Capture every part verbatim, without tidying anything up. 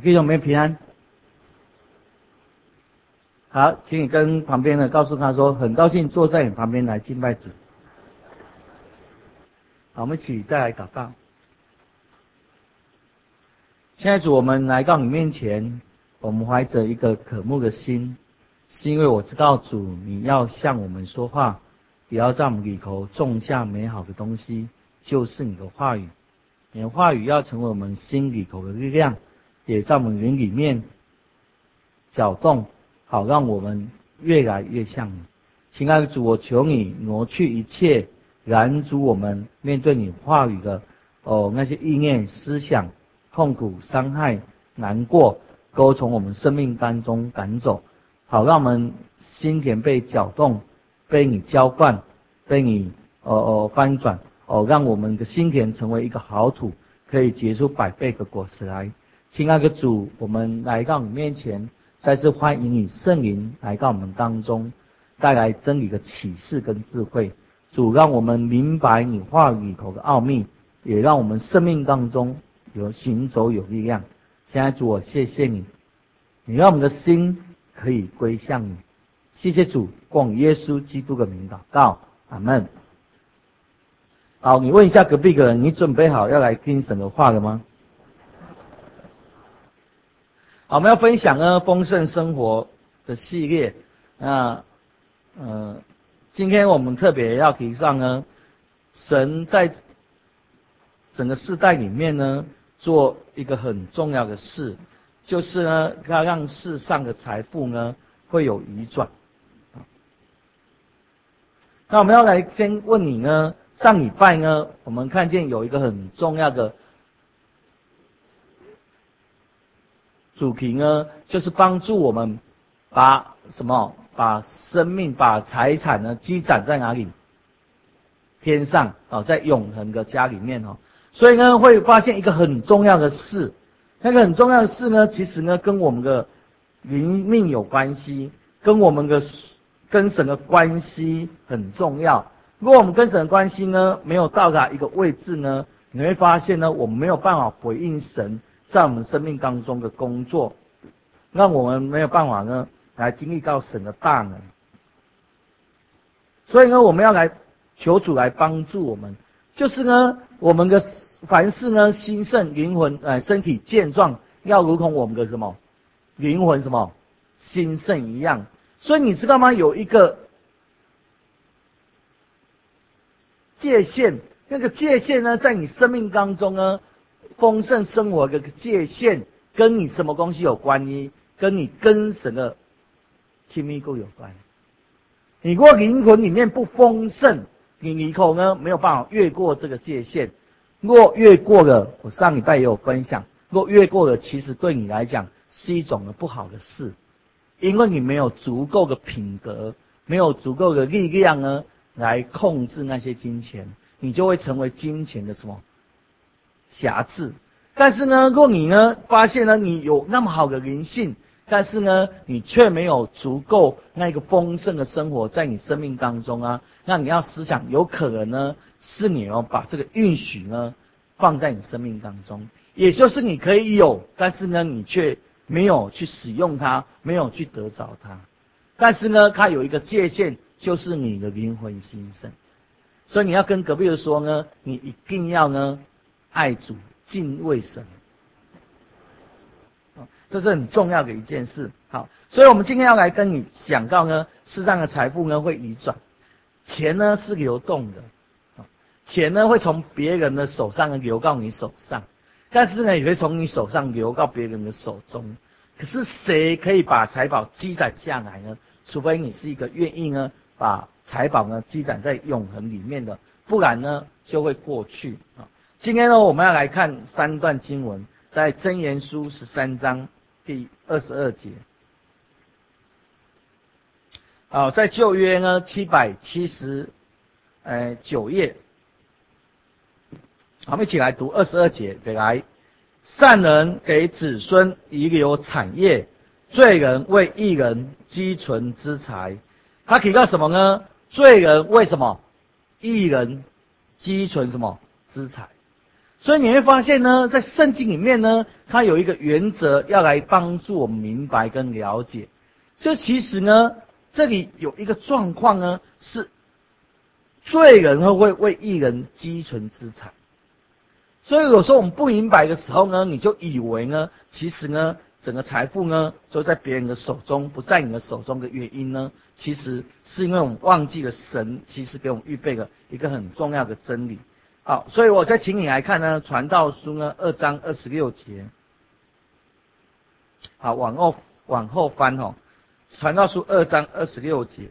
弟兄们平安。好，请你跟旁边的告诉他说，很高兴坐在你旁边来敬拜主。好，我们一起再来祷告。现在主，我们来到你面前，我们怀着一个渴慕的心，是因为我知道主你要向我们说话，也要在我们里头种下美好的东西，就是你的话语。你的话语要成为我们心里头的力量，也在我们灵里面搅动，好让我们越来越像你。亲爱的主，我求你挪去一切拦阻我们面对你话语的哦那些意念、思想、痛苦、伤害、难过，都从我们生命当中赶走，好让我们心田被搅动，被你浇灌，被你哦哦翻转。哦，让我们的心田成为一个好土，可以结出百倍的果实来。亲爱的主，我们来到你面前，再次欢迎你圣灵来到我们当中，带来真理的启示跟智慧。主，让我们明白你话语里头的奥秘，也让我们生命当中有行走有力量。现在主，我谢谢你，你让我们的心可以归向你。谢谢主，奉耶稣基督的名祷告，阿们。好，你问一下隔壁的人，你准备好要来听神的话了吗？好，我们要分享呢丰盛生活的系列。那呃，今天我们特别要提上呢，神在整个世代里面呢，做一个很重要的事，就是呢，要让世上的财富呢会有移转。那我们要来先问你呢。上礼拜呢，我们看见有一个很重要的主题呢，就是帮助我们把什么，把生命、把财产呢积攒在哪里？天上啊，在永恒的家里面哦。所以呢，会发现一个很重要的事，那个很重要的事呢，其实呢跟我们的灵命有关系，跟我们的跟神的关系很重要。如果我们跟神的关系呢没有到达一个位置呢，你会发现呢，我们没有办法回应神在我们生命当中的工作，让我们没有办法呢来经历到神的大能。所以呢，我们要来求主来帮助我们，就是呢，我们的凡事呢兴盛，灵魂呃身体健壮，要如同我们的什么灵魂什么兴盛一样。所以你知道吗？有一个界限，那个界限呢，在你生命当中呢，丰盛生活的界限，跟你什么东西有关系？跟你跟神的亲密度有关。你如果灵魂里面不丰盛，你里头呢没有办法越过这个界限。若越过了，我上礼拜也有分享，若越过了，其实对你来讲是一种不好的事，因为你没有足够的品格，没有足够的力量呢。来控制那些金钱，你就会成为金钱的什么辖制。但是呢，若你呢发现呢你有那么好的灵性，但是呢你却没有足够那个丰盛的生活在你生命当中啊，那你要思想，有可能呢是你要把这个允许呢放在你生命当中，也就是你可以有，但是呢你却没有去使用它，没有去得着它。但是呢，它有一个界限。就是你的灵魂兴盛，所以你要跟隔壁的说呢，你一定要呢爱主、敬畏神，这是很重要的一件事。好，所以我们今天要来跟你讲到呢，世上的财富呢会移转，钱呢是流动的，钱呢会从别人的手上流到你手上，但是呢也会从你手上流到别人的手中。可是谁可以把财宝积攒下来呢？除非你是一个愿意呢。把财宝呢积攒在永恒里面的，不然呢就会过去啊。今天呢我们要来看三段经文，在箴言书十三章第二十二节。好，在旧约呢七百七十呃九页，我们一起来读二十二节。来，善人给子孙遗留产业，罪人为义人积存资财。他提到什么呢？罪人为什么？义人积存什么资财？ 所以你会发现呢，在圣经里面呢，它有一个原则要来帮助我们明白跟了解。就其实呢，这里有一个状况呢，是罪人会为为义人积存资产。所以有时候我们不明白的时候呢，你就以为呢，其实呢，整个财富呢，就在别人的手中，不在你的手中的原因呢，其实是因为我们忘记了神其实给我们预备了一个很重要的真理。好，所以我再请你来看呢，传道书呢二章二十六节。好，往后往后翻哦，传道书二章二十六节。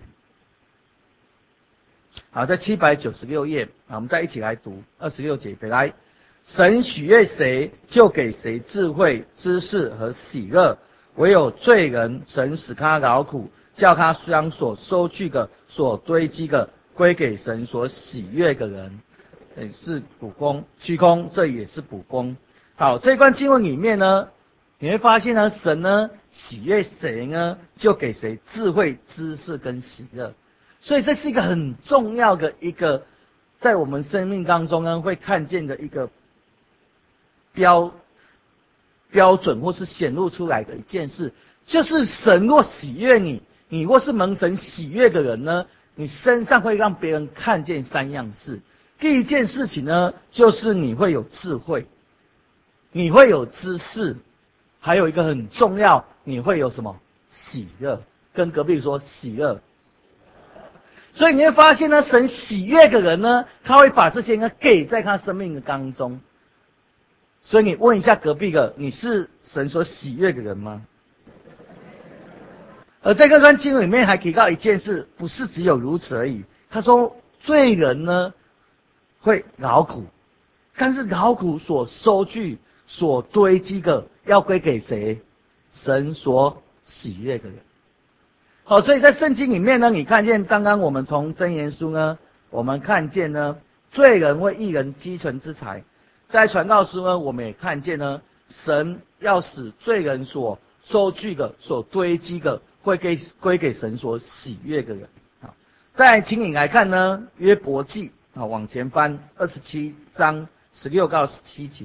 好，在七百九十六页，好，我们再一起来读二十六节。本来神喜悦谁，就给谁智慧、知识和喜乐；唯有罪人，神使他劳苦，叫他将所收据的、所堆积的，归给神所喜悦的人。也是补功，虚空，这也是补功。好，这一段经文里面呢，你会发现呢，神呢喜悦谁呢，就给谁智慧、知识跟喜乐。所以这是一个很重要的一个，在我们生命当中呢会看见的一个标标准，或是显露出来的一件事，就是神若喜悦你，你若是蒙神喜悦的人呢，你身上会让别人看见三样事。第一件事情呢，就是你会有智慧，你会有知识，还有一个很重要，你会有什么喜乐？跟隔壁说喜乐。所以你会发现呢，神喜悦的人呢，他会把这些呢给在他生命的当中。所以你问一下隔壁的，你是神所喜悦的人吗？而在这段经文里面还提到一件事，不是只有如此而已。他说罪人呢会劳苦，但是劳苦所收据、所堆积的，要归给谁？神所喜悦的人。好，所以在圣经里面呢，你看见刚刚我们从箴言书呢，我们看见呢，罪人为义人积存之财。在传道书呢，我们也看见呢，神要使罪人所收据的、所堆积的，会给归给神所喜悦的人。好，再请你来看呢，约伯记。好，往前翻二十七章十六到十七节。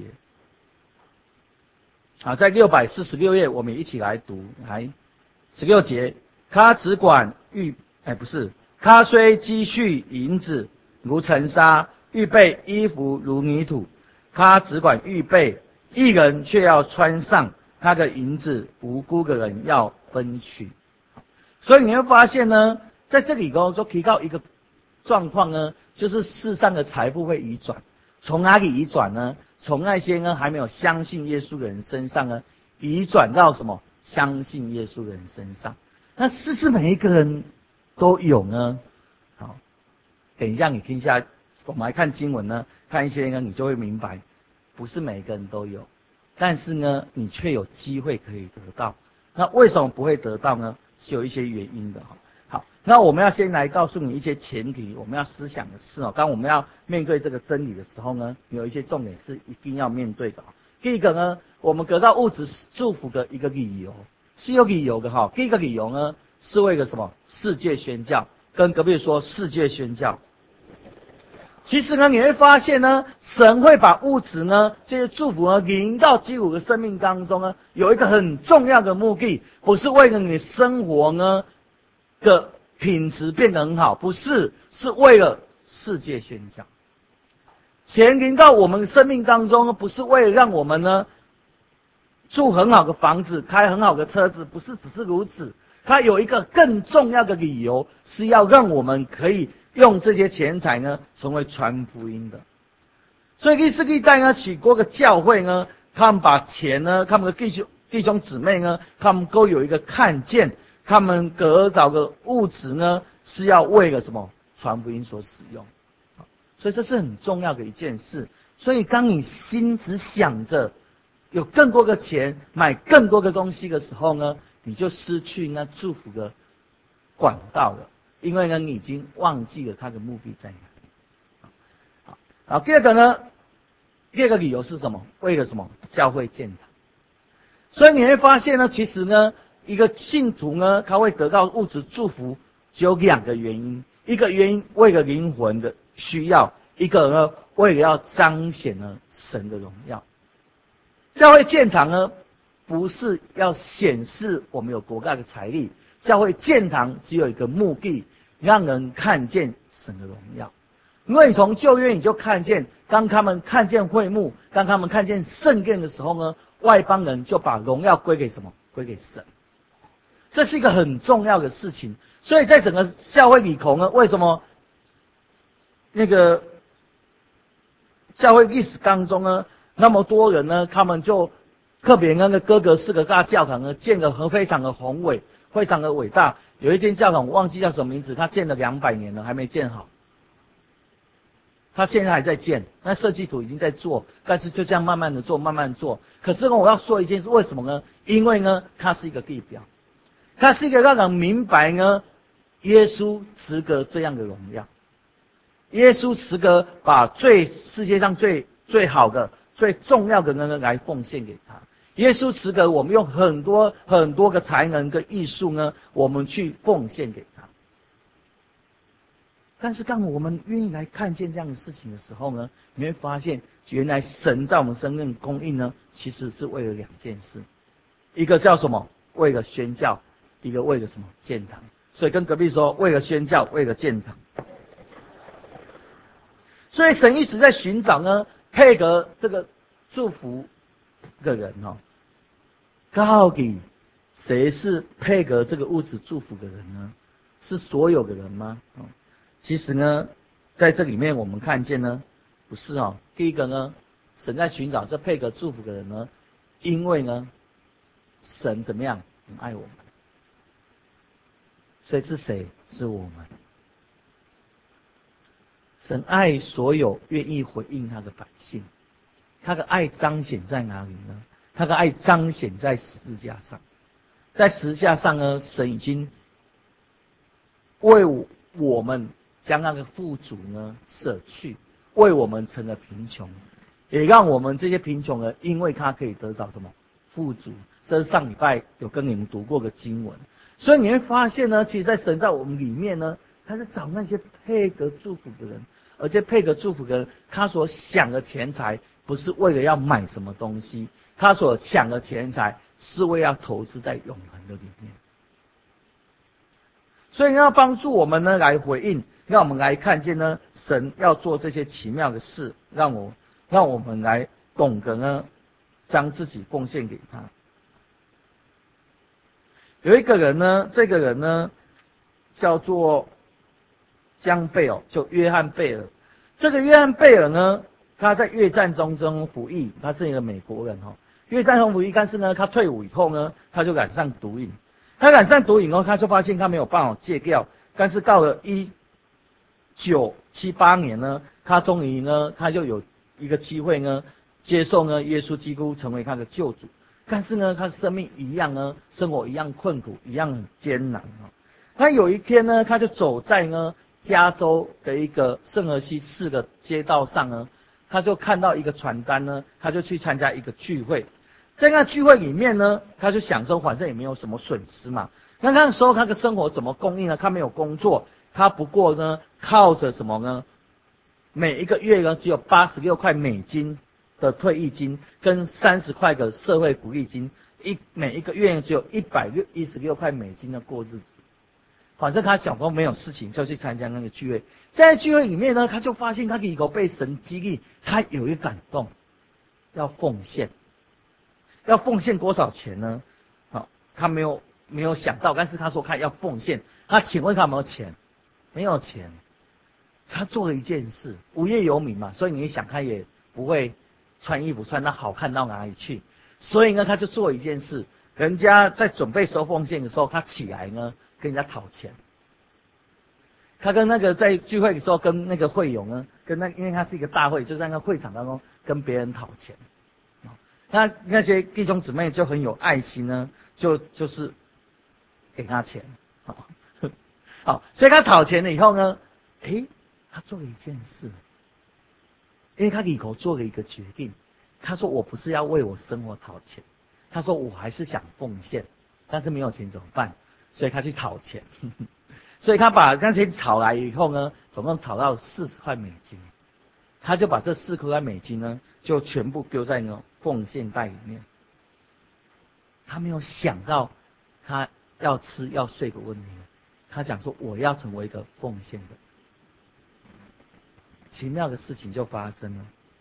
好，在六百四十六页，我们一起来读。来，十六节，他只管预，哎，不是，他虽积蓄银子如尘沙，预备衣服如泥土，他只管预备，义人却要穿上，他的银子无辜的人要分取。所以你会发现呢，在这里头就提到一个状况呢，就是世上的财富会移转，从哪里移转呢？从那些呢还没有相信耶稣的人身上呢，移转到什么？相信耶稣的人身上。那是不是每一个人都有呢？好，等一下你听一下，我们来看经文呢，看一些呢，你就会明白，不是每个人都有，但是呢，你却有机会可以得到。那为什么不会得到呢？是有一些原因的哈。好，那我们要先来告诉你一些前提，我们要思想的是哦，当我们要面对这个真理的时候呢，有一些重点是一定要面对的。第一个呢，我们得到物质祝福的一个理由是有理由的哈。第一个理由呢，是为了什么？世界宣教，跟隔壁说世界宣教。其实呢，你会发现呢，神会把物质呢这些祝福呢临到基督的生命当中呢，有一个很重要的目的，不是为了你生活呢的品质变得很好，不是，是为了世界宣教。钱临到我们生命当中，不是为了让我们呢住很好的房子，开很好的车子，不是只是如此。它有一个更重要的理由，是要让我们可以用这些钱财呢，成为传福音的。所以历世历代呢，许多个教会呢，他们把钱呢，他们的弟兄弟兄姊妹呢，他们都有一个看见，他们得到的物质呢，是要为了什么？传福音所使用。所以这是很重要的一件事。所以当你心只想着有更多的钱买更多的东西的时候呢，你就失去那祝福的管道了，因为呢，你已经忘记了它的目的在哪里。好，好，第二个呢，第二个理由是什么？为了什么？教会建堂。所以你会发现呢，其实呢，一个信徒呢，他会得到物质祝福，只有两个原因。一个原因为了灵魂的需要，一个呢为了要彰显呢神的荣耀。教会建堂呢，不是要显示我们有多大的财力，教会建堂只有一个目的，让人看见神的荣耀。因为你从旧约你就看见，当他们看见会幕，当他们看见圣殿的时候呢，外邦人就把荣耀归给什么？归给神。这是一个很重要的事情。所以在整个教会里头呢，为什么那个教会历史当中呢，那么多人呢，他们就特别那个哥格式的大教堂呢，建得很非常的宏伟，非常的伟大。有一间教堂我忘记叫什么名字，它建了两百年了，还没建好。他现在还在建，那设计图已经在做，但是就这样慢慢的做，慢慢做。可是呢，我要说一件事，为什么呢？因为呢，它是一个地标，它是一个让人明白呢，耶稣值得这样的荣耀，耶稣值得把最世界上最最好的、最重要的呢来奉献给他。耶稣值得我们用很多很多个才能跟艺术呢，我们去奉献给他。但是当我们愿意来看见这样的事情的时候呢，你会发现，原来神在我们生命供应呢，其实是为了两件事，一个叫什么？为了宣教，一个为了什么？建堂。所以跟隔壁说，为了宣教，为了建堂。所以神一直在寻找呢，配合这个祝福的人哦。到底谁是配合这个物质祝福的人呢？是所有的人吗？哦，其实呢，在这里面我们看见呢，不是哦。第一个呢，神在寻找这配合祝福的人呢，因为呢，神怎么样很爱我们，所以是谁？是我们。神爱所有愿意回应他的百姓，他的爱彰显在哪里呢？他的爱彰显在十字架上，在十字架上呢，神已经为我们将那个富足呢舍去，为我们成了贫穷，也让我们这些贫穷人，因为他可以得到什么富足。这是上礼拜有跟你们读过的经文。所以你会发现呢，其实在神在我们里面呢，他是找那些配得祝福的人，而且配得祝福的人，他所想的钱财不是为了要买什么东西，他所想的钱财是为了要投资在永恒的里面。所以要帮助我们呢来回应，让我们来看见呢，神要做这些奇妙的事，让我让我们来懂得呢，将自己奉献给他。有一个人呢，这个人呢叫做江贝尔，就约翰贝尔。这个约翰贝尔呢，他在越战中中服役，他是一个美国人哦。越战中服役，但是呢，他退伍以后呢，他就染上毒瘾。他染上毒瘾后，他就发现他没有办法戒掉。但是到了一九七八年呢，他终于呢，他就有一个机会呢，接受呢耶稣基督成为他的救主。但是呢，他的生命一样呢，生活一样困苦，一样很艰难哦。他有一天呢，他就走在呢加州的一个圣荷西市的街道上呢，他就看到一个传单呢，他就去参加一个聚会。在那聚会里面呢，他就想说，反正也没有什么损失嘛。那那时候他的生活怎么供应呢？他没有工作，他不过呢靠着什么呢？每一个月呢只有八十六块美金的退役金，跟三十块的社会福利金，一每一个月只有一百一十六块美金的过日子。反正他想说没有事情，就去参加那个聚会。在聚会里面呢，他就发现他里头被神激励，他有一个感动，要奉献。要奉献多少钱呢？好，他没有没有想到，但是他说他要奉献。他请问他有没有钱？没有钱。他做了一件事，无业游民嘛，所以你想他也不会穿衣服穿得好看到哪里去。所以呢，他就做一件事，人家在准备收奉献的时候，他起来呢跟人家讨钱。他跟那个在聚会的时候，跟那个会友呢，跟那因为他是一个大会，就在那个会场当中跟别人讨钱。那那些弟兄姊妹就很有爱心呢，就就是给他钱，好，好，所以他讨钱了以后呢，诶，他做了一件事，因为他里头做了一个决定，他说我不是要为我生活讨钱，他说我还是想奉献，但是没有钱怎么办？所以他去讨钱，所以他把那钱讨来以后呢，总共讨到四十块美金。 他就把这四块美金呢，就全部丢在那奉献袋里面。他没有想到他要吃要睡的问题，他想说我要成为一个奉献的。奇妙的事情就发生了，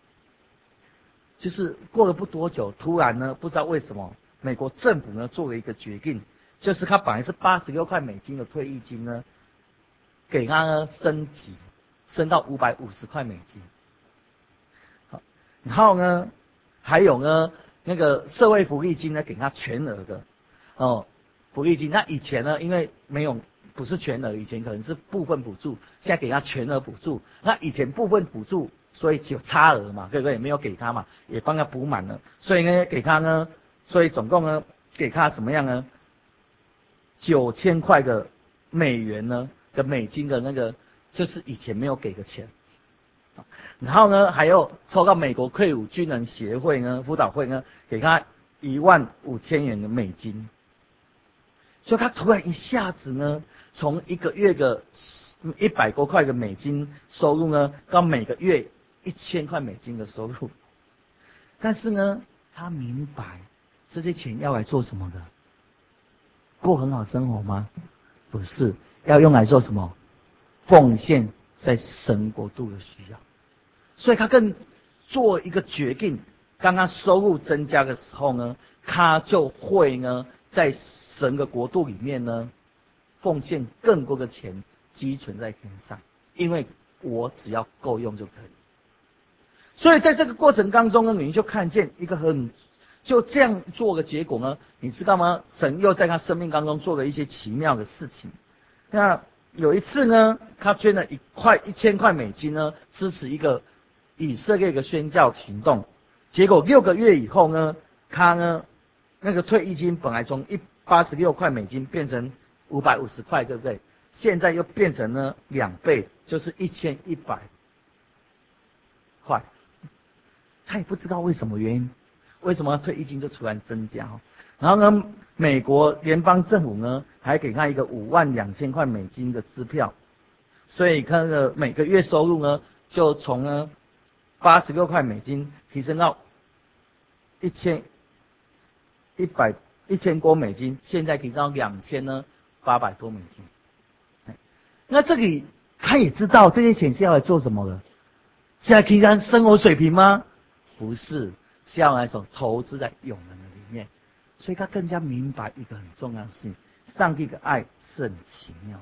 就是过了不多久，突然呢，不知道为什么，美国政府呢做了一个决定，就是他本来是八十六块美金的退役金呢，给他呢升级，升到五百五十块美金。好，然后呢，还有呢，那个社会福利金呢，给他全额的哦，福利金。那以前呢，因为没有不是全额，以前可能是部分补助，现在给他全额补助。那以前部分补助，所以只有差额嘛，对不对？没有给他嘛，也帮他补满了，所以呢，给他呢，所以总共呢，给他什么样呢？九千块的美元呢的美金的那个，这是以前没有给的钱。然后呢，还有抽到美国退伍军人协会呢辅导会呢，给他一万五千元的美金。所以他突然一下子呢，从一个月的一百多块的美金收入呢，到每个月一千块美金的收入。但是呢，他明白这些钱要来做什么的？过很好生活吗？不是，要用来做什么？奉献在神国度的需要。所以他更做一个决定，当他收入增加的时候呢，他就会呢，在神的国度里面呢，奉献更多的钱积存在天上，因为我只要够用就可以。所以在这个过程当中呢，你就看见一个很就这样做的结果呢，你知道吗？神又在他生命当中做了一些奇妙的事情。那有一次呢，他捐了一块一千块美金呢，支持一个以色列的宣教行动。结果六个月以后呢，他呢那个退役金本来从一八十六块美金变成五百五十块，对不对？现在又变成呢两倍，就是一千一百块。他也不知道为什么原因，为什么退役金就突然增加？然后呢，美国联邦政府呢还给他一个五万两千块美金的支票，所以他的每个月收入呢就从呢八十六块美金提升到一千一百一千多美金，现在提升到两千呢八百多美金。那这里他也知道这些钱是要来做什么的，是来提升生活水平吗？不是，是要来所投资在永恒的里面。所以他更加明白一个很重要的事情：上帝的爱是很奇妙的。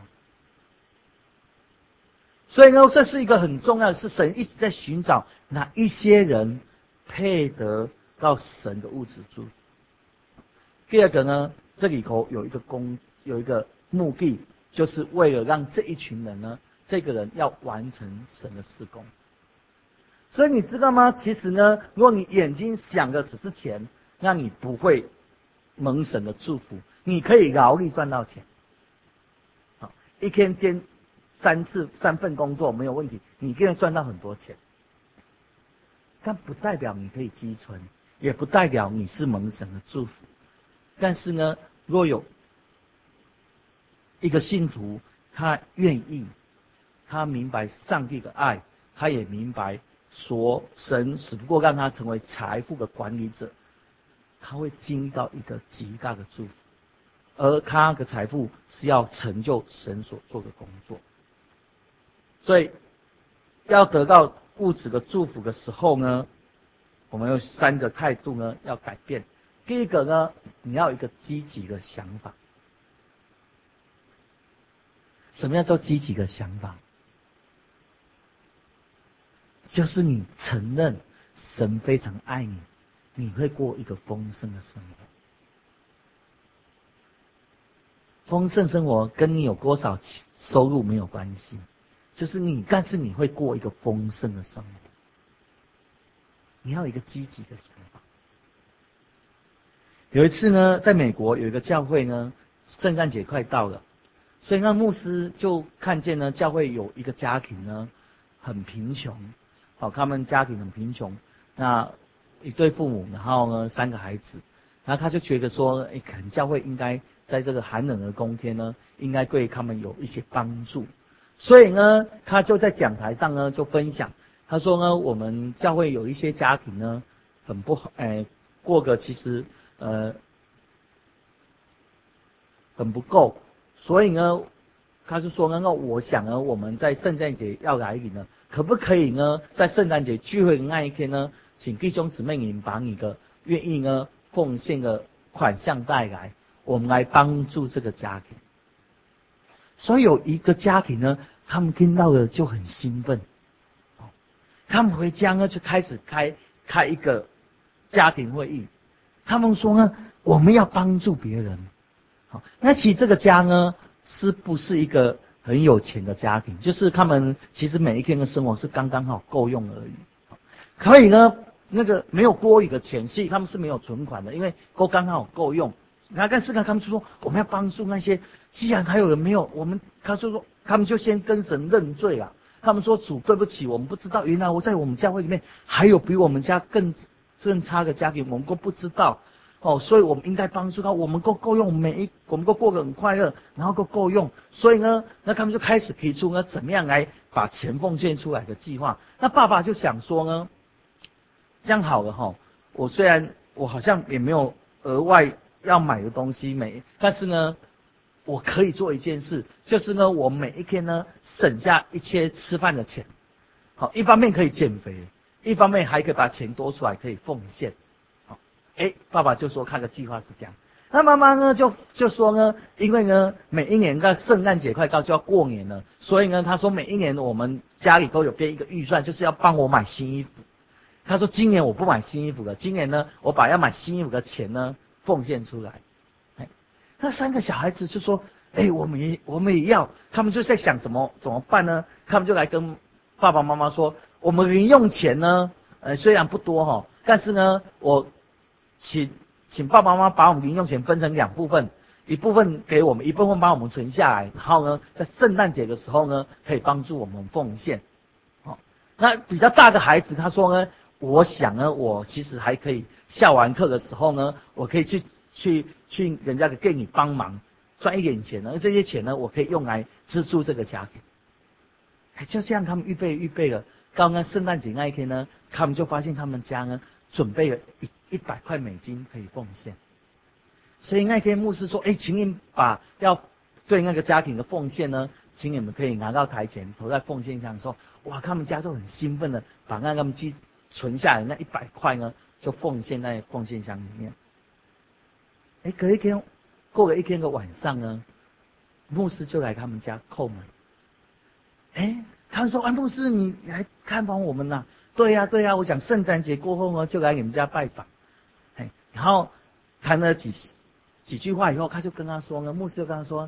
所以呢，这是一个很重要的是，神一直在寻找哪一些人配得到神的物质祝福。第二个呢，这里头有一个公有一个目的，就是为了让这一群人呢，这个人要完成神的事工。所以你知道吗？其实呢，如果你眼睛想的只是钱，那你不会蒙神的祝福。你可以劳力赚到钱，好，一天兼三次三份工作没有问题，你可以赚到很多钱。但不代表你可以积存，也不代表你是蒙神的祝福。但是呢，若有一个信徒，他愿意，他明白上帝的爱，他也明白说神只不过让他成为财富的管理者，他会经历到一个极大的祝福，而他的财富是要成就神所做的工作。所以要得到物质的祝福的时候呢，我们有三个态度呢要改变。第一个呢，你要有一个积极的想法。什么叫做积极的想法？就是你承认神非常爱你，你会过一个丰盛的生活。丰盛生活跟你有多少收入没有关系，就是你，但是你会过一个丰盛的生活。你要有一个积极的想法。有一次呢，在美国有一个教会呢，圣诞节快到了，所以那牧师就看见呢，教会有一个家庭呢很贫穷，好，他们家庭很贫穷，那一对父母，然后呢三个孩子，然后他就觉得说，哎，可能教会应该在这个寒冷的冬天呢，应该对他们有一些帮助，所以呢，他就在讲台上呢就分享， 他说呢，我们教会有一些家庭呢很不好，哎，过个其实呃很不够，所以呢，他是说呢，那我想呢，我们在圣诞节要来临呢，可不可以呢，在圣诞节聚会的那一天呢，请弟兄姊妹你们把你的愿意呢奉献的款项带来，我们来帮助这个家庭。所以有一个家庭呢，他们听到了就很兴奋，他们回家呢就开始开开一个家庭会议，他们说呢，我们要帮助别人。好，那其实这个家呢，是不是一个很有钱的家庭？就是他们其实每一天的生活是刚刚好够用而已。可以呢，那个没有多余的钱，所以他们是没有存款的，因为都刚好够用。那但是呢，他们就说我们要帮助那些，既然还有人没有，我们他就说他们就先跟神认罪了。他们说主对不起，我们不知道，原来我在我们教会里面还有比我们家更更差的家庭，我们都不知道哦，所以我们应该帮助他，我们够够用，每一我们都过得很快乐，然后够够用，所以呢，那他们就开始提出呢，怎么样来把钱奉献出来的计划。那爸爸就想说呢，这样好了哈，我虽然我好像也没有额外要买的东西没，但是呢，我可以做一件事，就是呢，我每一天呢省下一些吃饭的钱，好，一方面可以减肥，一方面还可以把钱多出来可以奉献。好，哎，爸爸就说他的计划是这样。那妈妈呢就就说呢，因为呢每一年的圣诞节快到就要过年了，所以呢他说每一年我们家里都有编一个预算，就是要帮我买新衣服。他说今年我不买新衣服了，今年呢我把要买新衣服的钱呢奉献出来。哎，那三个小孩子就说，哎，我们也我们也要，他们就在想怎么怎么办呢？他们就来跟爸爸妈妈说，我们零用钱呢，呃虽然不多哈，但是呢我请请爸爸妈妈把我们零用钱分成两部分，一部分给我们，一部分帮我们存下来，然后呢在圣诞节的时候呢可以帮助我们奉献。好，那比较大的孩子他说呢，我想呢，我其实还可以下完课的时候呢，我可以去去去人家的店里帮忙，赚一点钱呢。这些钱呢，我可以用来资助这个家庭。哎，就这样，他们预备预备了。刚刚圣诞节那一天呢，他们就发现他们家呢准备了一一百块美金可以奉献。所以那天牧师说：“哎，请你把要对那个家庭的奉献呢，请你们可以拿到台前投在奉献箱。”说：“哇，他们家就很兴奋的把那个积存下来那一百块呢，就奉献在奉献箱里面。”哎，隔一天，过了一天的晚上呢，牧师就来他们家叩门。哎，他们说：“啊，牧师，你来看访我们呐？”“对呀、啊，对呀、啊，我想圣诞节过后呢，就来你们家拜访。”哎，然后谈了几几句话以后，他就跟他说呢，牧师就跟他说：“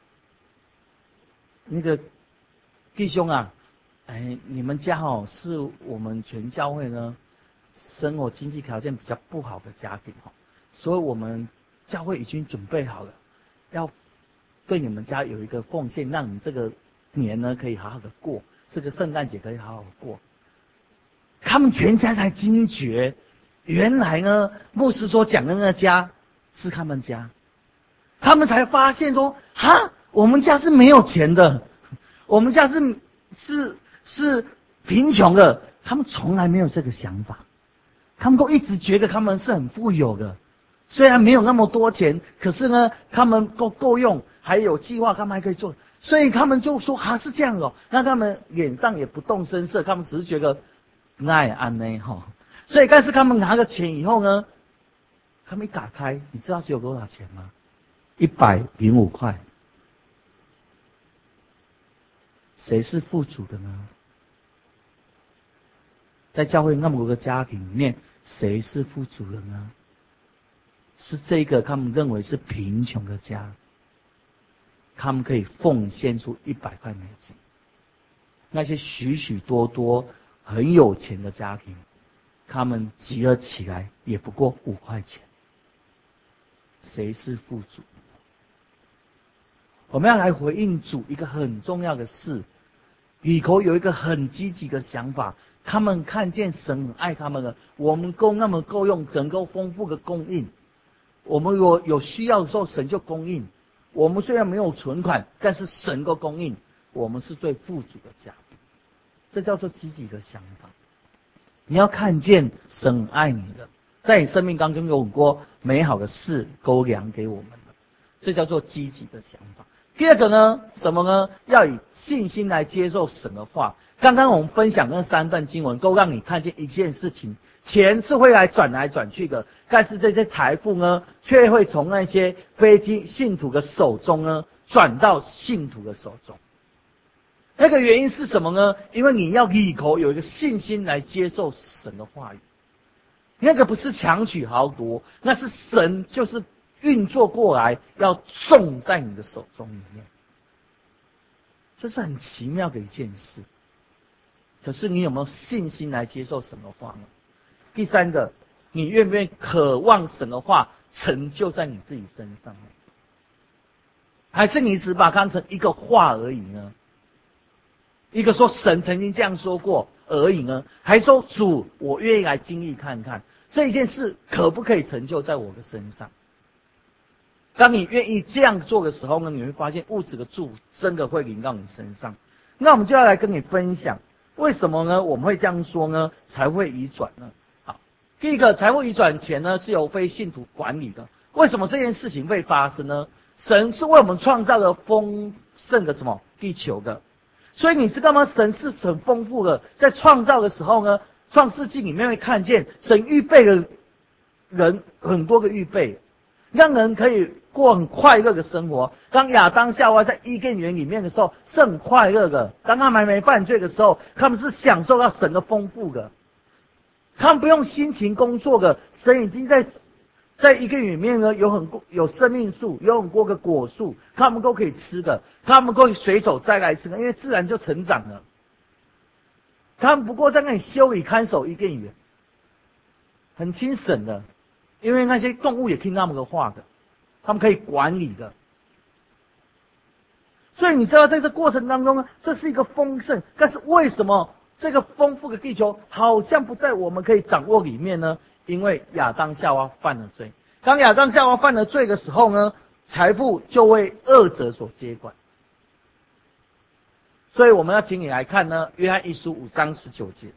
那个弟兄啊，哎，你们家哦是我们全教会呢生活经济条件比较不好的家庭哦，所以我们教会已经准备好了，要对你们家有一个奉献，让你这个年呢可以好好的过，这个圣诞节可以好好的过。”他们全家才惊觉，原来呢牧师所讲的那个家是他们家，他们才发现说，哈，我们家是没有钱的，我们家是是是贫穷的。他们从来没有这个想法，他们都一直觉得他们是很富有的，虽然没有那么多钱，可是呢他们够够用，还有计划，他们还可以做，所以他们就说，啊，是这样哦。那他们脸上也不动声色，他们只是觉得那也安呢哈。所以但是他们拿了钱以后呢，他们一打开，你知道是有多少钱吗？一百零五块。谁是富足的呢？在教会那么多个家庭里面，谁是富足的呢？是这个他们认为是贫穷的家，他们可以奉献出一百块美金。那些许许多多很有钱的家庭，他们集合起来也不过五块钱。谁是富足？我们要来回应主一个很重要的事。里头有一个很积极的想法，他们看见神很爱他们了，我们够那么够用，整个丰富的供应。我们有有需要的时候，神就供应。我们虽然没有存款，但是神够供应。我们是最富足的家庭。 这叫做积极的想法。你要看见神爱你的，在你生命当中有很多美好的事勾量给我们了，这叫做积极的想法。第二个呢，什么呢？要以信心来接受神的话。刚刚我们分享那三段经文，都让你看见一件事情：钱是会来转来转去的，但是这些财富呢，却会从那些非基信徒的手中呢，转到信徒的手中。那个原因是什么呢？因为你要里头有一个信心来接受神的话语，那个不是强取豪夺，那是神就是运作过来，要送在你的手中里面。这是很奇妙的一件事。可是你有没有信心来接受神的话呢？第三个，你愿不愿意渴望神的话成就在你自己身上呢？还是你只把它当成一个话而已呢？一个说神曾经这样说过而已呢？还说主，我愿意来经历看看这一件事可不可以成就在我的身上？当你愿意这样做的时候呢，你会发现物质的祝福真的会临到你身上。那我们就要来跟你分享，为什么呢？我们会这样说呢？财会移转呢？好，第一个，财富移转钱呢是由非信徒管理的。为什么这件事情会发生呢？神是为我们创造了丰盛的什么地球的，所以你知道吗？神是很丰富的，在创造的时候呢，创世纪里面会看见神预备了人很多个预备，让人可以过很快乐的生活。当亚当夏娃在伊甸园里面的时候是很快乐的，当他们还没犯罪的时候，他们是享受到神的丰富的，他们不用辛勤工作的，神已经在在伊甸园里面呢有很多有生命树，有很多个果树，他们都可以吃的，他们可以随手摘来吃的，因为自然就成长了。他们不过在那里修理看守伊甸园，很轻省的，因为那些动物也听他们的话的，他们可以管理的。所以你知道在这过程当中呢，这是一个丰盛，但是为什么这个丰富的地球好像不在我们可以掌握里面呢？因为亚当夏娃犯了罪。当亚当夏娃犯了罪的时候呢，财富就为恶者所接管。所以我们要请你来看呢，约翰一书五章十九节。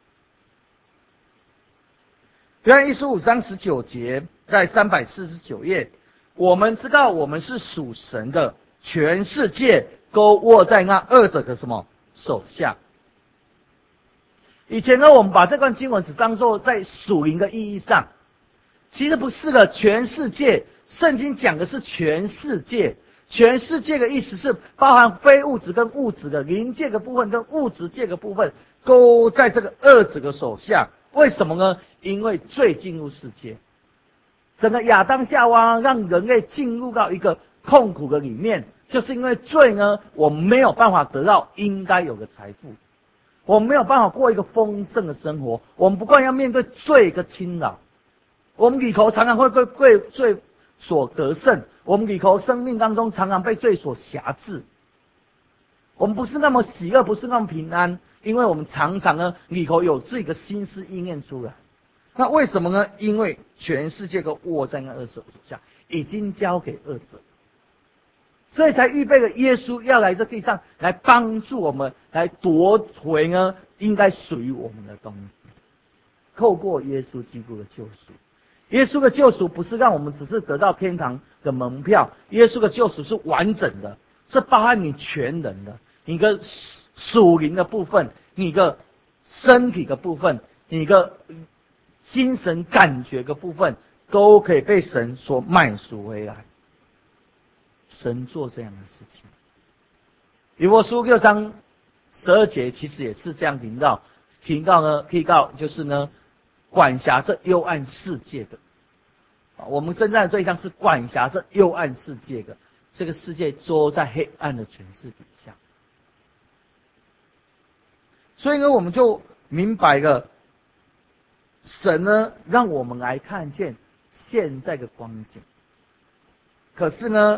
约翰一书五章十九节，在三百四十九页，我们知道我们是属神的，全世界都握在那恶者的什么手下。以前呢，我们把这段经文只当作在属灵的意义上，其实不是的。全世界，圣经讲的是全世界，全世界的意思是包含非物质跟物质的，灵界的部分跟物质界的部分，都在这个恶者的手下。为什么呢？因为罪进入世界，整个亚当夏娃让人类进入到一个痛苦的里面，就是因为罪呢，我们没有办法得到应该有的财富。我们没有办法过一个丰盛的生活，我们不断要面对罪的侵扰，我们里头常常会被被罪所得胜，我们里头生命当中常常被罪所辖制，我们不是那么喜乐，不是那么平安，因为我们常常呢里头有自己的心思意念出来。那为什么呢？因为全世界都握在那恶者手下，已经交给恶者，所以才预备了耶稣要来这地上来帮助我们，来夺回呢应该属于我们的东西。透过耶稣基督的救赎，耶稣的救赎不是让我们只是得到天堂的门票，耶稣的救赎是完整的，是包含你全人的，你的属灵的部分，你的身体的部分，你的精神感觉的部分，都可以被神所买赎回来。神做这样的事情。以弗所书六章十二节其实也是这样提到，提到呢，提到就是呢，管辖这幽暗世界的，我们征战的对象是管辖这幽暗世界的，这个世界都在黑暗的权势底下。所以呢，我们就明白了，神呢让我们来看见现在的光景。可是呢，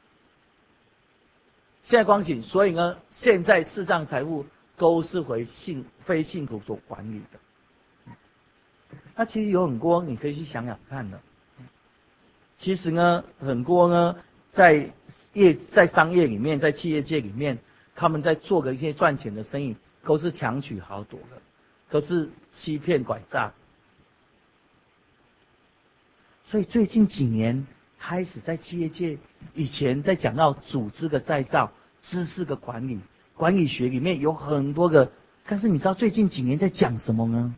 现在光景，所以呢，现在世上财富都是回信非信徒所管理的。那其实有很多你可以去想想看的。其实呢，很多呢，在业在商业里面，在企业界里面，他们在做的一些赚钱的生意， 都是强取豪夺的，都是欺骗拐诈。所以最近几年开始在企业界，以前在讲到组织的再造、知识的管理、管理学里面有很多个，但是你知道最近几年在讲什么呢？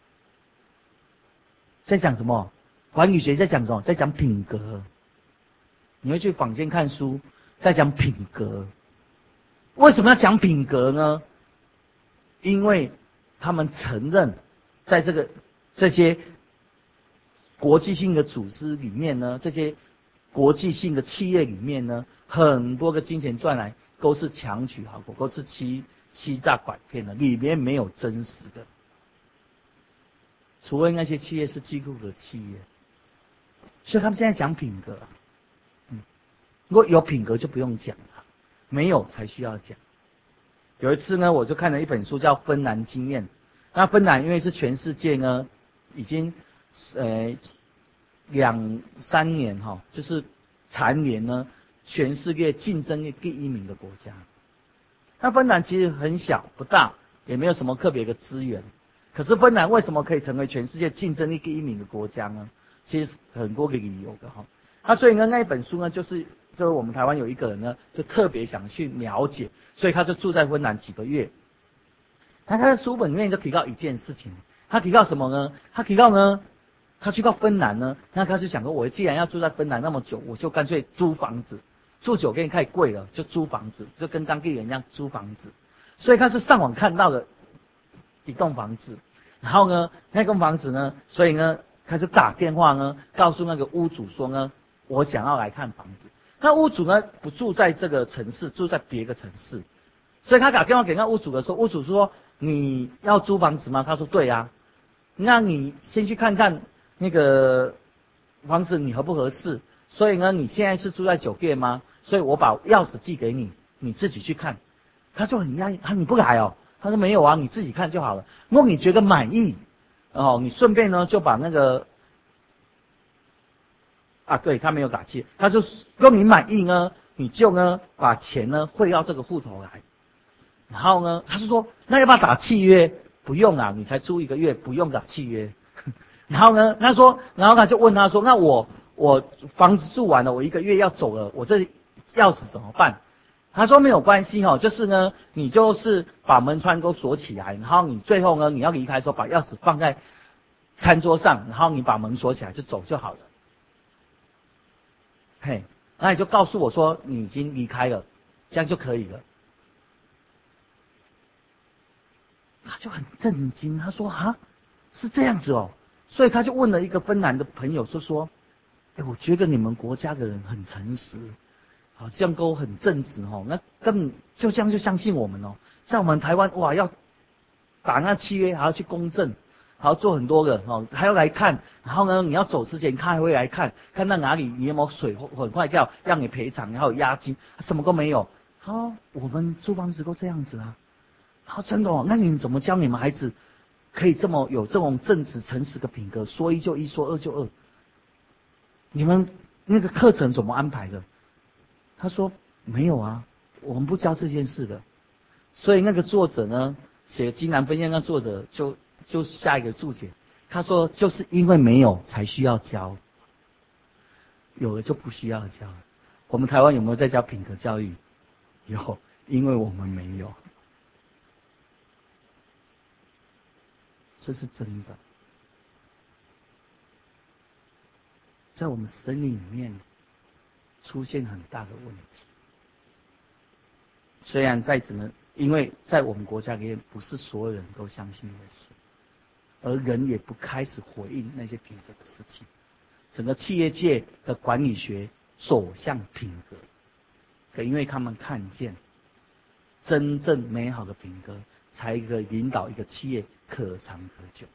在讲什么？管理学在讲什么？在讲品格。你会去坊间看书，在讲品格。为什么要讲品格呢？因为他们承认，在这个这些国际性的组织里面呢，这些国际性的企业里面呢，很多个金钱赚来都是强取豪夺，都是欺欺诈拐骗的，里面没有真实的。除非那些企业是基督的企业，所以他们现在讲品格。嗯，如果有品格就不用讲了，没有才需要讲。有一次呢，我就看了一本书叫《芬兰经验》。那芬兰因为是全世界呢，已经呃两三年哈、哦，就是蝉联呢全世界竞争力第一名的国家。那芬兰其实很小不大，也没有什么特别的资源。可是芬兰为什么可以成为全世界竞争力第一名的国家呢？其实很多个理由的哈。那所以呢，那一本书呢，就是就是我们台湾有一个人呢，就特别想去了解，所以他就住在芬兰几个月。那他的书本里面就提到一件事情，他提到什么呢？他提到呢，他去到芬兰呢，那他就想说，我既然要住在芬兰那么久，我就干脆租房子，住酒店太贵了，就租房子，就跟当地人一样租房子。所以他是上网看到了一栋房子，然后呢，那栋房子呢，所以呢，他就打电话呢，告诉那个屋主说呢，我想要来看房子。那屋主呢，不住在这个城市，住在别个城市，所以他打电话给那屋主的时候，屋主说：“你要租房子吗？”他说：“对啊。”那你先去看看那个房子你合不合适？所以呢，你现在是住在酒店吗？所以我把钥匙寄给你，你自己去看。他就很压抑，啊，你不来哦？他说没有啊，你自己看就好了。如果你觉得满意，哦，你顺便呢就把那个。啊，对，他没有打气，他说如果你满意呢，你就呢把钱呢汇到这个户头来，然后呢，他就说那要不要打契约？不用啊，你才租一个月，不用打契约。然后呢，他说，然后他就问他说，那我我房子住完了，我一个月要走了，我这钥匙怎么办？他说没有关系哦，就是呢，你就是把门窗都锁起来，然后你最后呢，你要离开的时候把钥匙放在餐桌上，然后你把门锁起来就走就好了。嘿，那你就告诉我说你已经离开了，这样就可以了。他就很震惊，他说：“啊，是这样子哦。”所以他就问了一个芬兰的朋友，就说：“哎，我觉得你们国家的人很诚实，好像都很正直哦，那根本就这样就相信我们哦。像我们台湾哇，要打那契约还要去公证。”还要做很多的哦，还要来看，然后呢，你要走之前他还会来看，看到哪里你有没有水很坏掉，让你赔偿，然后有押金，什么都没有。哦，我们租房子都这样子啊。哦，真的哦，那你们怎么教你们孩子可以这么有这种正直诚实的品格，说一就一，说二就二？你们那个课程怎么安排的？他说没有啊，我们不教这件事的。所以那个作者呢，写《金南分院》那作者就。就下一个注解，他说就是因为没有才需要教，有了就不需要教。我们台湾有没有在教品格教育？有，因为我们没有，这是真的。在我们生命里面出现很大的问题。虽然再怎么，因为在我们国家里面，不是所有人都相信耶稣。而人也不开始回应那些品格的事情，整个企业界的管理学走向品格，可因为他们看见真正美好的品格，才可以引导一个企业可长可久。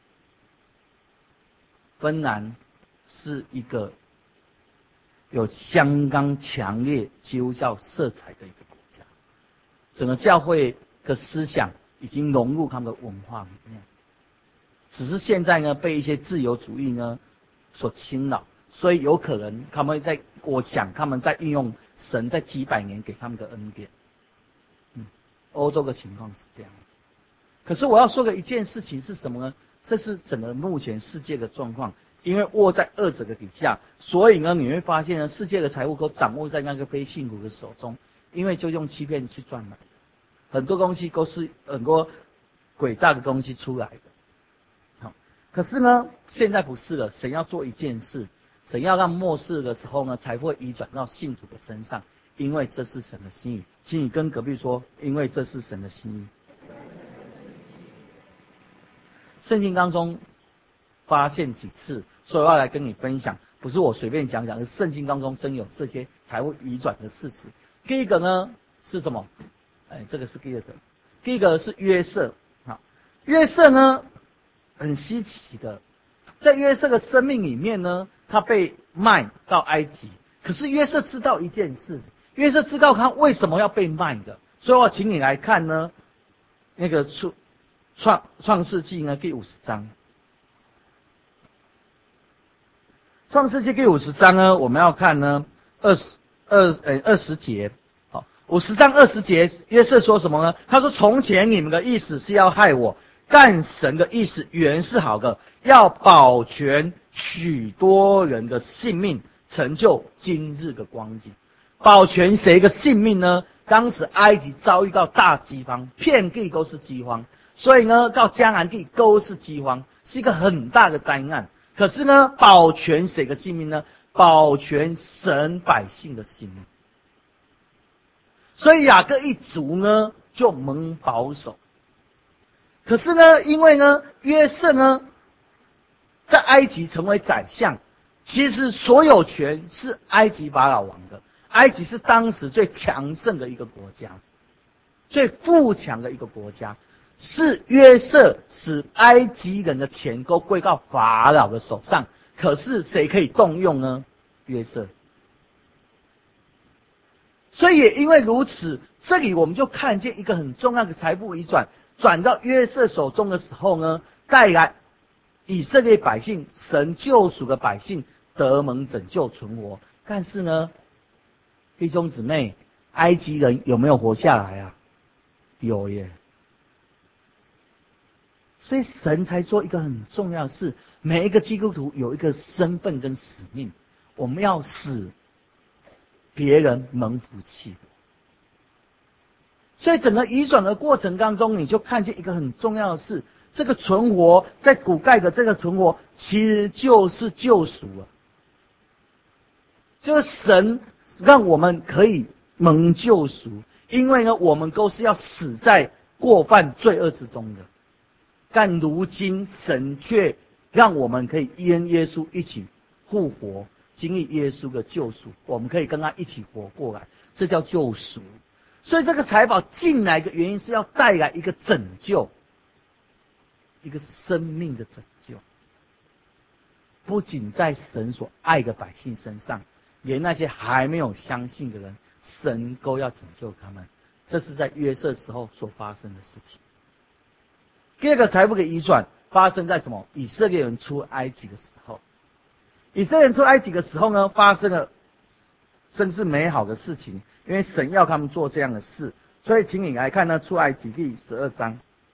芬兰是一个有相当强烈基督教色彩的一个国家，整个教会的思想已经融入他们的文化里面。只是现在呢，被一些自由主义呢所侵扰，所以有可能他们在，我想他们在运用神在几百年给他们的恩典。嗯，欧洲的情况是这样子。 可是我要说的一件事情是什么呢？这是整个目前世界的状况，因为握在二者的底下，所以呢，你会发现呢，世界的财富都掌握在那个非信徒的手中，因为就用欺骗去赚来的，很多东西都是很多诡诈的东西出来的。好，可是呢，现在不是了，神要做一件事，神要让末世的时候呢，财富会移转到信徒的身上，因为这是神的心意。请你跟隔壁说，因为这是神的心意。圣经当中发现几次，所以我要来跟你分享，不是我随便讲讲，是圣经当中真有这些财务移转的事实。第一个呢是什么？哎，这个是第二个。第一个是约瑟，好，约瑟呢很稀奇的，在约瑟的生命里面呢，他被卖到埃及，可是约瑟知道一件事，约瑟知道他为什么要被卖的，所以我请你来看呢，那个出。创创世纪呢第五十章，创世纪第五十章呢，我们要看呢二十二呃二十节，好，五十章二十节，约瑟说什么呢？他说：“从前你们的意思是要害我，但神的意思原是好的，要保全许多人的性命，成就今日的光景。”保全谁的性命呢？当时埃及遭遇到大饥荒，遍地都是饥荒。所以呢，到迦南地都是饥荒，是一个很大的灾难。可是呢，保全谁的性命呢？保全神百姓的性命。所以雅各一族呢，就蒙保守。可是呢，因为呢，约瑟呢，在埃及成为宰相，其实所有权是埃及法老王的。埃及是当时最强盛的一个国家，最富强的一个国家。是约瑟使埃及人的钱都归到法老的手上，可是谁可以动用呢？约瑟。所以也因为如此，这里我们就看见一个很重要的财富移转，转到约瑟手中的时候呢，带来以色列百姓神救赎的百姓得蒙拯救存活。但是呢，弟兄姊妹，埃及人有没有活下来啊？有耶。所以神才做一个很重要的事，每一个基督徒有一个身份跟使命，我们要使别人蒙福气。所以整个移转的过程当中，你就看见一个很重要的事，这个存活在古代的这个存活，其实就是救赎啊，就是神让我们可以蒙救赎，因为呢，我们都是要死在过犯罪恶之中的。但如今神却让我们可以跟耶稣一起复活，经历耶稣的救赎，我们可以跟他一起活过来，这叫救赎。所以这个财宝进来的原因是要带来一个拯救，一个生命的拯救，不仅在神所爱的百姓身上，连那些还没有相信的人，神都要拯救他们。这是在约瑟时候所发生的事情。第二个财富的移转发生在什么？以色列人出埃及的时候。以色列人出埃及的时候呢，发生了真是美好的事情，因为神要他们做这样的事。所以请你来看呢，出埃及记十二章。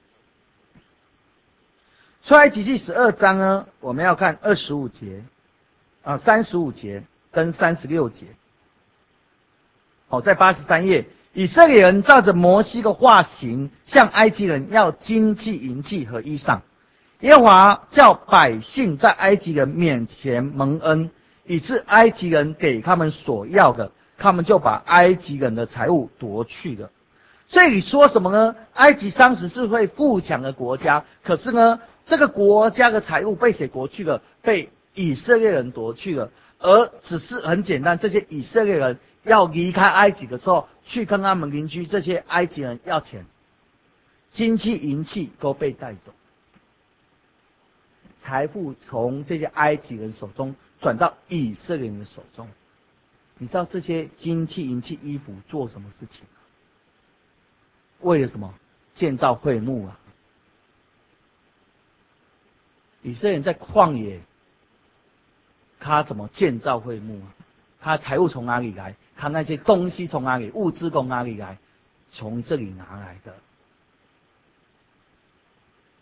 出埃及记十二章呢，我们要看二十五节啊，三十五节跟三十六节。好，在八十三页。以色列人照着摩西的画形，向埃及人要金器、银器和衣裳。耶和华叫百姓在埃及人面前蒙恩，以致埃及人给他们所要的，他们就把埃及人的财物夺去了。所以你说什么呢？埃及当时是会富强的国家，可是呢，这个国家的财物被谁夺去了？被以色列人夺去了。而只是很简单，这些以色列人要离开埃及的时候，去跟他们邻居这些埃及人要钱，金器银器都被带走，财富从这些埃及人手中转到以色列人的手中。你知道这些金器银器衣服做什么事情吗？为了什么？建造会幕啊！以色列人在旷野，他怎么建造会幕啊？他财物从哪里来？他那些东西从哪里？物资从哪里来？从这里拿来的。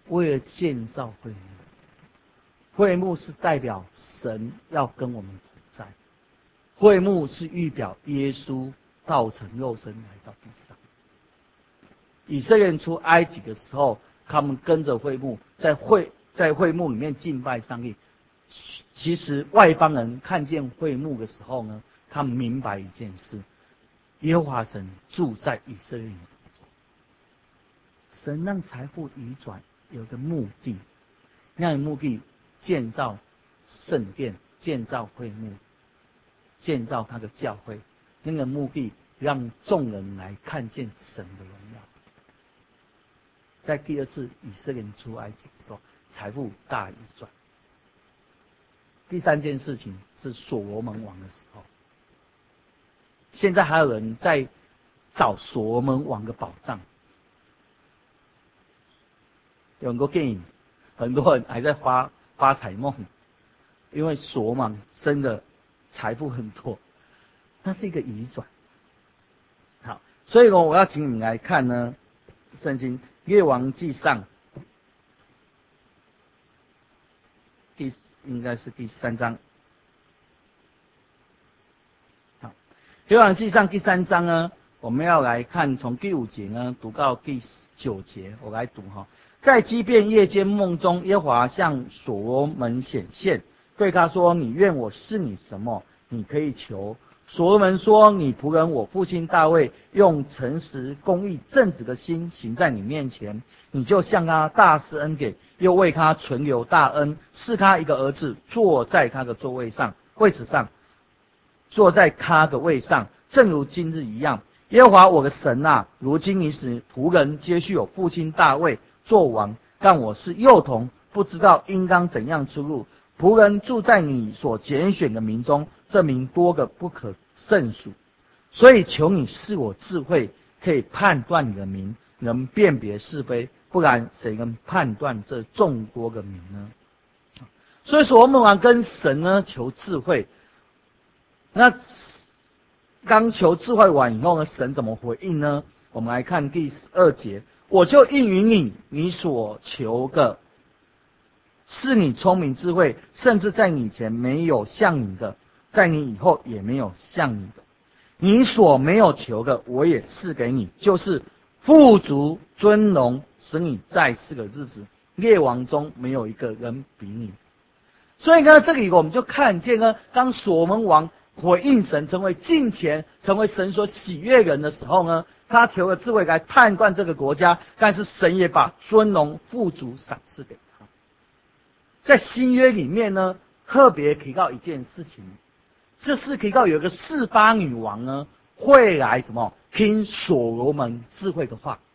为了建造会幕。会幕是代表神要跟我们同在，会幕是预表耶稣道成肉身来到地上。以色列人出埃及的时候，他们跟着会幕，在会在会幕里面敬拜上帝。其实外邦人看见会幕的时候呢，他们明白一件事：耶和华神住在以色列人中。神让财富移转有一个目的，那个目的建造圣殿，建造会幕，建造他的教会。那个目的让众人来看见神的荣耀。在第二次以色列人出埃及的时候，财富大移转。第三件事情是所罗门王的时候，现在还有人在找所罗门王的宝藏。有很多电影，很多人还在发发财梦，因为所罗门真的财富很多，那是一个移转。好，所以呢，我要请你们来看呢，圣经列王纪上第应该是第三章。好，列王纪上第三章呢，我们要来看从第五节呢读到第九节，我来读哈。在基遍夜间梦中，耶和华向所罗门显现，对他说：“你愿我赐你什么？你可以求。”所罗门说：“你仆人我父亲大卫用诚实、公义、正直的心行在你面前，你就向他大施恩典，又为他存留大恩，赐他一个儿子坐在他的座位上，位置上，坐在他的位上，正如今日一样。耶和华我的神啊，如今你使仆人接续我父亲大卫做王，但我是幼童，不知道应当怎样出入。仆人住在你所拣选的民中，这民多个不可胜数，所以求你赐我智慧，可以判断你的民，能辨别是非，不然谁能判断这众多的民呢？所以所罗门王跟神呢求智慧。那刚求智慧完以后呢，神怎么回应呢？我们来看第二节。我就应允你，你所求的，是你聪明智慧，甚至在你前没有像你的，在你以后也没有像你的。你所没有求的，我也赐给你，就是富足尊荣，使你在世的日子，列王中没有一个人比你。所以呢，这里我们就看见呢，当所罗门王回应神，成为敬虔，成为神所喜悦人的时候呢，他求了智慧来判断这个国家，但是神也把尊荣富足赏赐给他。在新约里面呢，特别提到一件事情，就是提到有一个示巴女王呢，会来什么听所罗门智慧的话。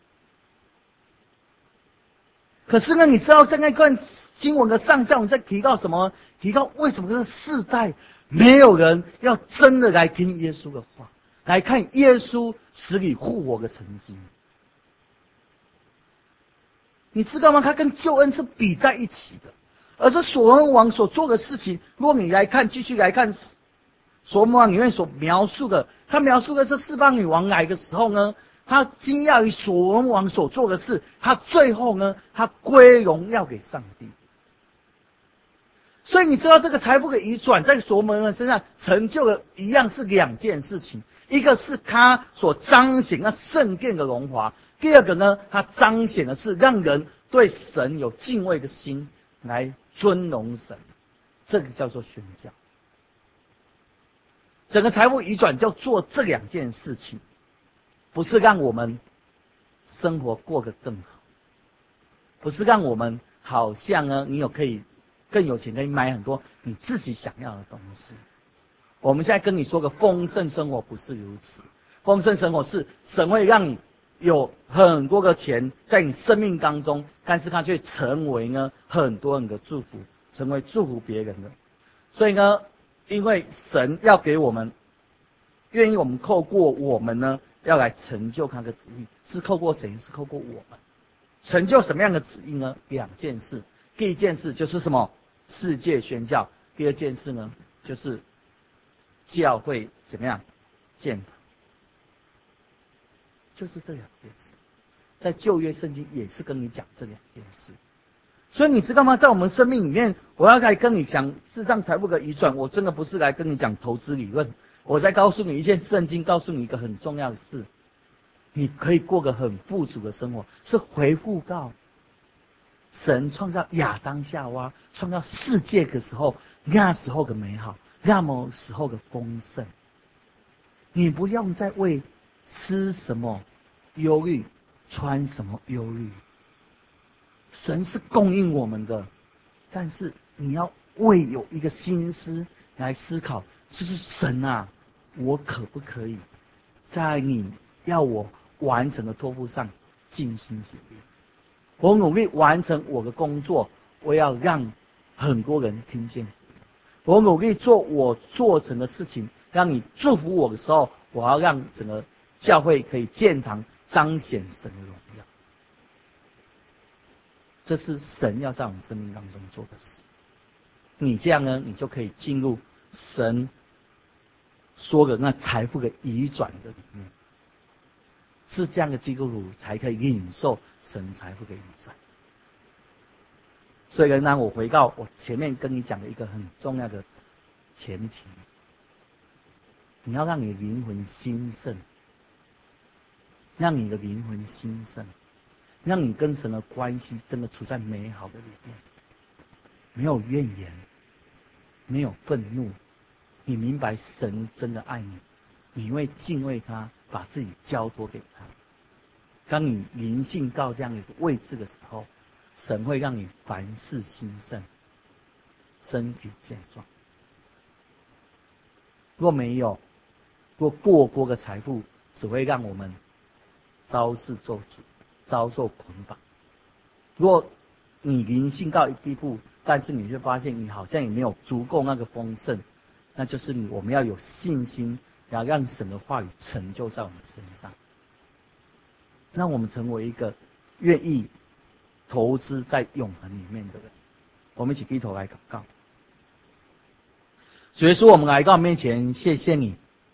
可是呢，你知道在那段经文的上下文在提到什么？提到为什么这世代没有人要真的来听耶稣的话，来看耶稣使你复活的成绩。你知道吗？他跟救恩是比在一起的，而是所罗门王所做的事情。如果你来看，继续来看所罗门王里面所描述的，他描述的这示巴女王来的时候呢，他惊讶于所罗门王所做的事，他最后呢，他归荣耀给上帝。所以你知道这个财富的移转在所罗门王身上成就的一样是两件事情，一个是他所彰显那圣殿的荣华，第二个呢，他彰显的是让人对神有敬畏的心来尊荣神，这个叫做宣教。整个财富移转就做这两件事情，不是让我们生活过得更好，不是让我们好像呢，你有可以更有钱，可以买很多你自己想要的东西。我们现在跟你说个丰盛生活不是如此，丰盛生活是神会让你有很多的钱在你生命当中，但是它却成为呢很多人的祝福，成为祝福别人的。所以呢，因为神要给我们，愿意我们透过我们呢，要来成就他的旨意，是透过谁？是透过我们。成就什么样的旨意呢？两件事。第一件事就是什么？世界宣教。第二件事呢，就是教会怎么样建堂。就是这两件事，在旧约圣经也是跟你讲这两件事。 所以你知道吗？在我们生命里面，我要来跟你讲世上财富的移转，我真的不是来跟你讲投资理论，我在告诉你一件圣经，告诉你一个很重要的事，你可以过个很富足的生活，是回复到神创造亚当夏娃、创造世界的时候，那时候的美好，那么时候的丰盛。你不用再为吃什么忧虑，穿什么忧虑。神是供应我们的，但是你要为有一个心思来思考，就是神啊，我可不可以在你要我完成的托付上尽心竭力？我努力完成我的工作，我要让很多人听见。我努力做我做成的事情，让你祝福我的时候，我要让整个教会可以建堂，彰显神的荣耀。这是神要在我们生命当中做的事。你这样呢，你就可以进入神说的那财富的移转的里面。是这样的基督徒才可以领受神财富的移转。所以呢，我回到我前面跟你讲的一个很重要的前提，你要让你的灵魂兴盛，让你的灵魂兴盛，让你跟神的关系真的处在美好的里面，没有怨言，没有愤怒，你明白神真的爱你，你会敬畏他，把自己交托给他。当你灵性到这样的一个位置的时候，神会让你凡事兴盛，身体健壮。若没有，若过多的财富，只会让我们遭受咒诅，遭受捆绑。若你灵性到一地步，但是你会发现你好像也没有足够那个丰盛，那就是你我们要有信心，要让神的话语成就在我们身上，让我们成为一个愿意投资在永恒里面的人。我们一起低头来祷告。主耶稣，我们来到面前，谢谢你。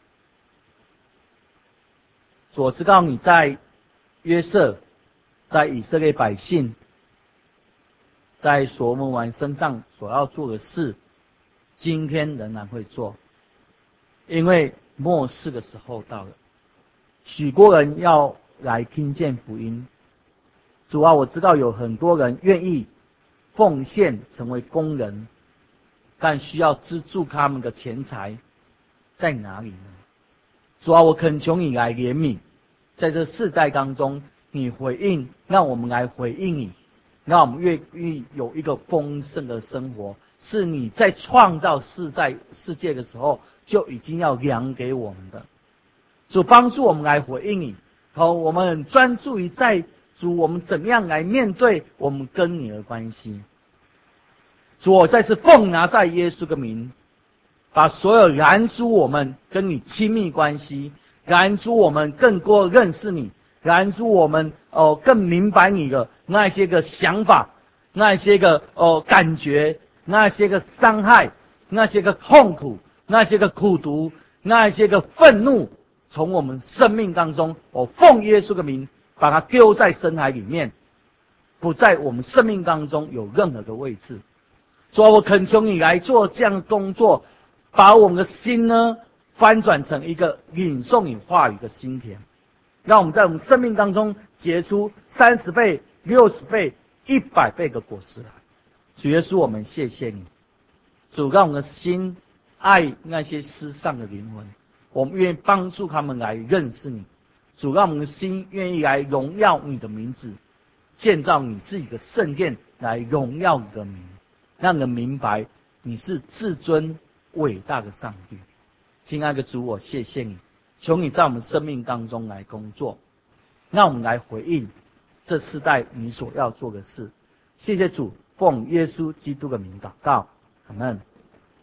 我知道你在约瑟，在以色列百姓，在所罗门王身上所要做的事，今天仍然会做，因为末世的时候到了，许多人要来听见福音。主啊，我知道有很多人愿意奉献成为工人，但需要资助他们的钱财在哪里呢？主啊，我恳求你来怜悯，在这世代当中，你回应，让我们来回应你，让我们愿意有一个丰盛的生活，是你在创造世代世界的时候就已经要量给我们的。主帮助我们来回应你，好，我们很专注于在主我们怎么样来面对我们跟你的关系。主，我再次奉拿撒勒耶稣的名，把所有拦阻我们跟你亲密关系，拦阻我们更多认识你，拦阻我们哦更明白你的那些个想法，那些个哦感觉，那些个伤害，那些个痛苦，那些个苦毒，那些个愤怒，从我们生命当中，我奉耶稣的名把它丢在深海里面，不在我们生命当中有任何的位置。主啊，我恳求你来做这样的工作，把我们的心呢翻转成一个领受你话语的心田，让我们在我们生命当中结出三十倍、六十倍、一百倍的果实来。主耶稣，我们谢谢你。主，让我们的心爱那些失丧的灵魂，我们愿意帮助他们来认识你。主，让我们的心愿意来荣耀你的名字，建造你自己的圣殿来荣耀你的名，让人明白你是至尊伟大的上帝。亲爱的主，我谢谢你，求你在我们生命当中来工作，让我们来回应这世代你所要做的事。谢谢主，奉耶稣基督的名祷告，阿们。